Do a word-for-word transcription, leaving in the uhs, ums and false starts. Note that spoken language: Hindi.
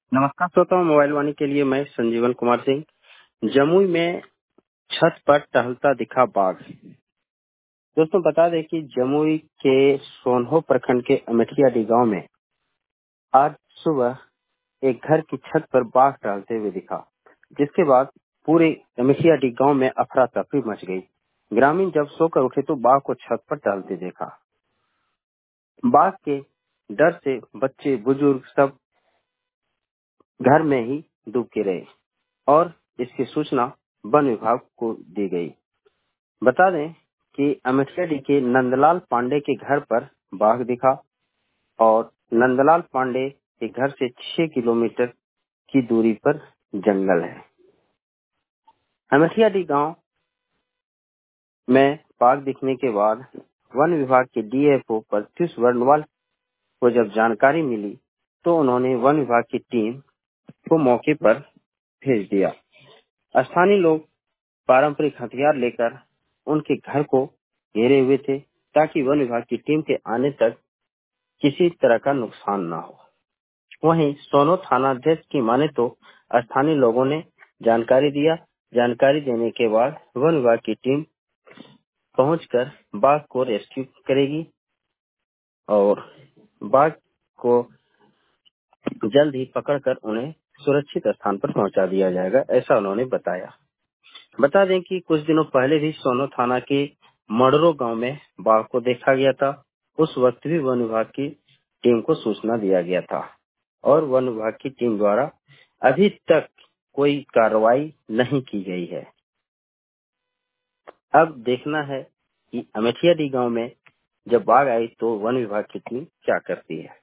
नमस्कार श्रोताओं, मोबाइल वाणी के लिए मैं संजीवन कुमार सिंह। जमुई में छत पर टहलता दिखा बाघ। दोस्तों बता दें कि जमुई के सोनहो प्रखंड के अमेठियाडी गांव में आज सुबह एक घर की छत पर बाघ टहलते हुए दिखा, जिसके बाद पूरे अमेठियाडी गांव में अफरा तफरी मच गई। ग्रामीण जब सोकर उठे तो बाघ को छत पर टहलते देखा। बाघ के डर से बच्चे बुजुर्ग सब घर में ही डूब के रहे और इसकी सूचना वन विभाग को दी गई। बता दें कि अमेठियाडी के नंदलाल पांडे के घर पर बाघ दिखा और नंदलाल पांडे के घर से छह किलोमीटर की दूरी पर जंगल है। अमेठियाडी गांव में बाघ दिखने के बाद वन विभाग के डीएफओ प्रत्युष वर्णवाल को जब जानकारी मिली तो उन्होंने वन विभाग की टीम को मौके पर भेज दिया। स्थानीय लोग पारंपरिक हथियार लेकर उनके घर को घेरे हुए थे ताकि वन विभाग की टीम के आने तक किसी तरह का नुकसान न हो। वहीं सोनो थानाध्यक्ष की माने तो स्थानीय लोगों ने जानकारी दिया। जानकारी देने के बाद वन विभाग की टीम पहुंचकर बाघ को रेस्क्यू करेगी और बाघ को जल्द ही पकड़कर उन्हें सुरक्षित स्थान पर पहुंचा दिया जाएगा, ऐसा उन्होंने बताया। बता दें कि कुछ दिनों पहले भी सोनो थाना के मडरो गांव में बाघ को देखा गया था। उस वक्त भी वन विभाग की टीम को सूचना दिया गया था और वन विभाग की टीम द्वारा अभी तक कोई कार्रवाई नहीं की गई है। अब देखना है कि अमेठियाडी गांव में जब बाघ आई तो वन विभाग की टीम क्या करती है।